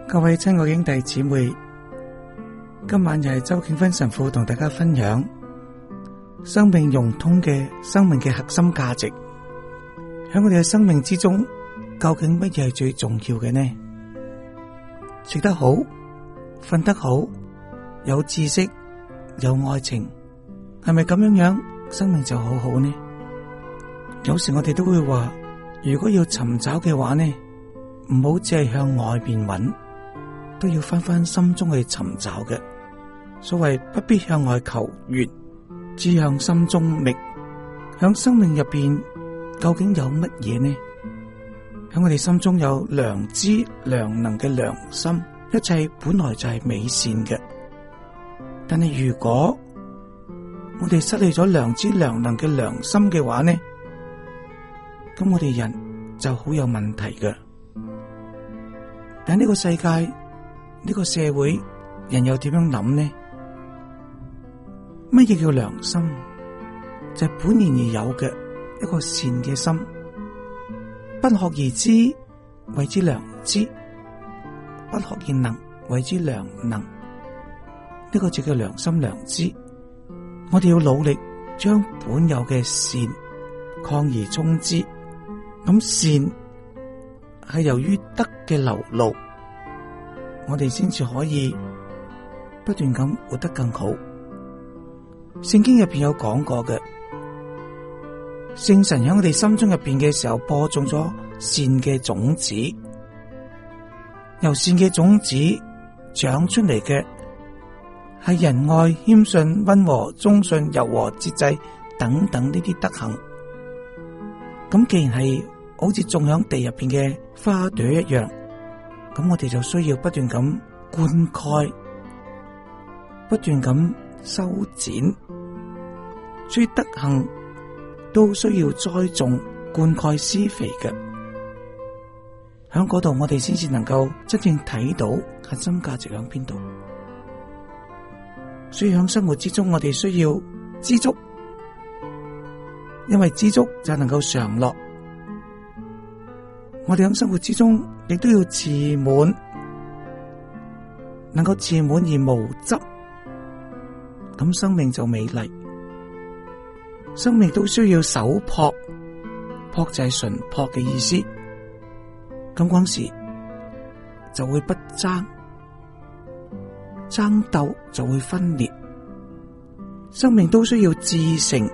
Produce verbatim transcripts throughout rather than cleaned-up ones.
各位親愛兄弟姊妹，今晚又係周景芬神父同大家分享生命融通嘅生命嘅核心價值。喺我哋嘅生命之中，究竟乜嘢係最重要嘅呢？食得好，瞓得好，有知識，有愛情，係咪咁樣樣生命就好好呢？有時我哋都會話，如果要尋找嘅話呢，唔好只係向外邊揾，都要翻翻心中去尋找嘅。所謂不必向外求悅，只向心中覓。響生命入邊究竟有乜嘢呢？喺我哋心中有良知良能嘅良心，一切本來就係美善嘅。但係如果我哋失去咗良知良能嘅良心嘅話呢，咁我哋人就好有問題嘅。但呢個世界呢個社會，人又點樣諗呢？乜嘢叫良心？就係本然而有嘅一個善嘅心，不學而知謂之良知，不學而能謂之良能。呢個就叫良心良知。我哋要努力將本有嘅善擴而充之。咁善係由於德嘅流露，我哋先至可以不斷咁活得更好。聖經入邊有講過嘅，聖神喺我哋心中入邊嘅時候播種咗善嘅種子，由善嘅種子長出嚟嘅係仁愛、謙遜、溫和、忠信、柔和、節制等等呢啲德行。咁既然係好似種響地入邊嘅花朵一樣，咁我哋就需要不斷咁灌溉，不斷咁修剪，所以德行都需要栽種、灌溉、施肥嘅。響嗰度我哋先至能夠真正睇到核心價值響邊度。所以響生活之中，我哋需要知足，因為知足就能夠常樂。我哋喺生活之中亦都要自滿，能夠自滿而無執，咁生命就美麗。生命都需要守樸，樸就係純樸嘅意思。咁嗰時就會不爭，爭鬥就會分裂。生命都需要至誠，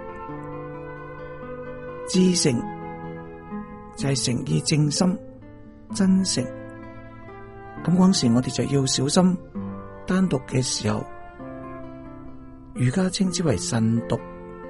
至誠就係誠意、正心、真誠。咁嗰時我哋就要小心，單獨嘅時候，儒家稱之為慎獨。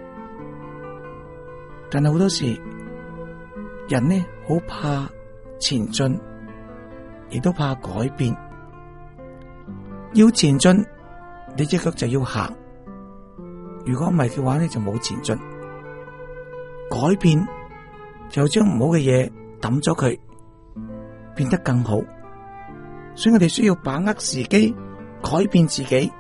但係好多時，人呢好怕前進，亦都怕改變。要前進，你隻腳就要行；如果唔係嘅話呢，就冇前進。改變就將唔好嘅嘢抌咗佢，變得更好。所以我哋需要把握時機，改變自己，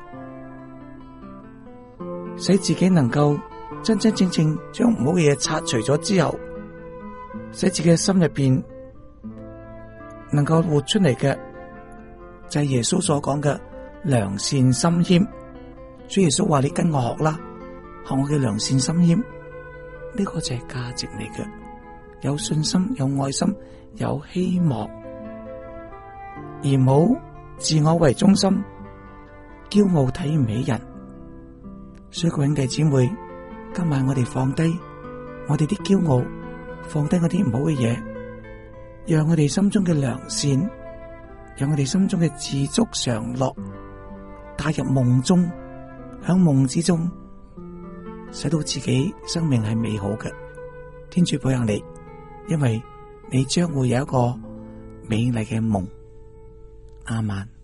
使自己能夠真真正正將唔好嘅嘢拆除咗之後，使自己嘅心入邊能夠活出嚟嘅就係耶穌所講嘅良善心謙。所以耶穌話：你跟我學啦，學我嘅良善心謙。呢個就係價值嚟嘅，有信心、有愛心、有希望，而冇自我為中心，驕傲睇唔起人。所以各位兄弟姊妹，今晚我哋放低我哋啲驕傲，放低嗰啲唔好嘅嘢，讓我哋心中嘅良善，讓我哋心中嘅知足常樂帶入夢中，響夢之中使到自己生命係美好嘅。天主保佑你，因為你將會有一個美麗嘅夢。阿們。